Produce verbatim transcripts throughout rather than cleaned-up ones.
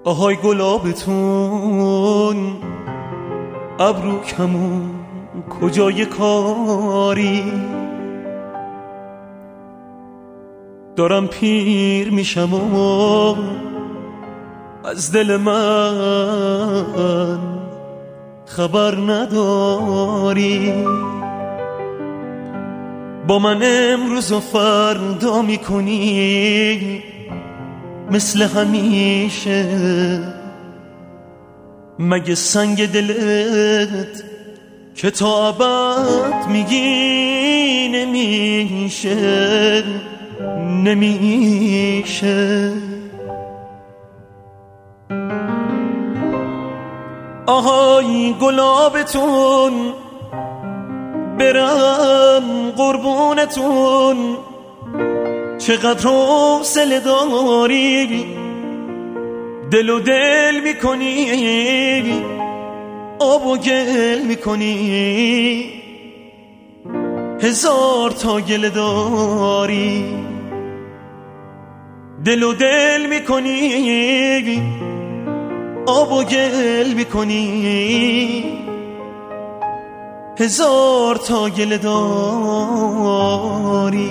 آهای گلابتون ابرو کمون کجای کاری، دارم پیر میشم و از دل من خبر نداری. با من امروز و فردا میکنی مثل همیشه، مگه سنگ دلت که تا ابد میگی نمیشه نمیشه. آهای گلابتون برم قربونتون، چقدر حوصله داری، دل و دل میکنی آب و گل میکنی، هزار تا گل داری. دل و دل میکنی آب و گل میکنی، هزار تا گل داری.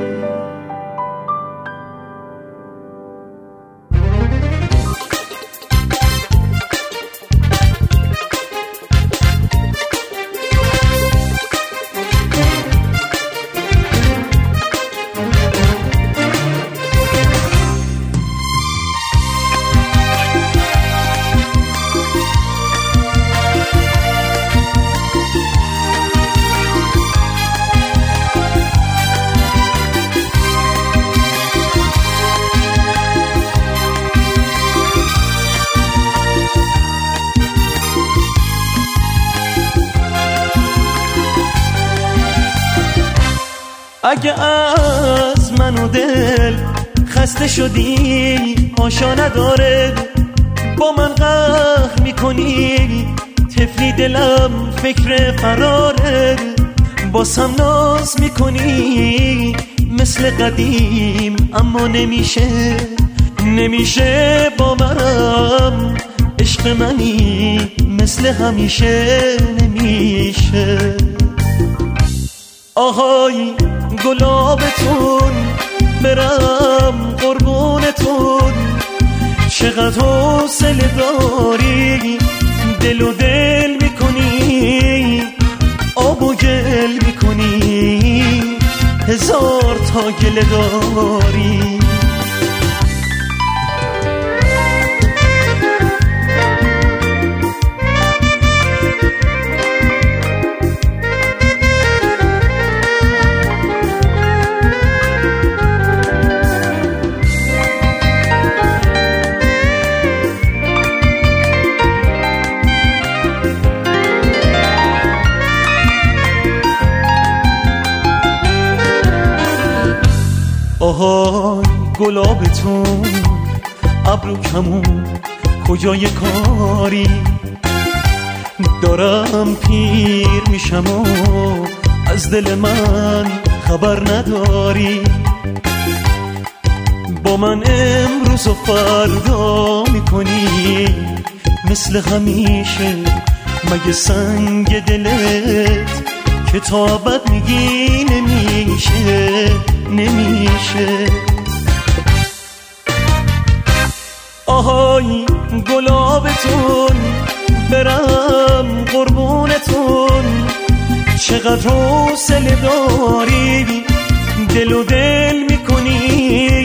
اگه از من و دل خسته شدی آشا نداره، با من قهر میکنی طفلی دلم فکر فراره، باسم ناز میکنی مثل قدیم اما نمیشه نمیشه با منم عشق منی مثل همیشه نمیشه. آهای گلابتون برم قربونتون، چقدر حوصله داری، دل و دل میکنی آب و گل میکنی، هزار تا گل داری. آهای گلابتون ابرو کمون کجای کاری، دارم پیر میشم و از دل من خبر نداری. با من امروز و فردا میکنی مثل همیشه، مگه سنگ دلت که تا ابد میگی نمیشه نمیشه. آهای گلابتون برم قربونتون، چقدر حوصله داری، دل و دل میکنی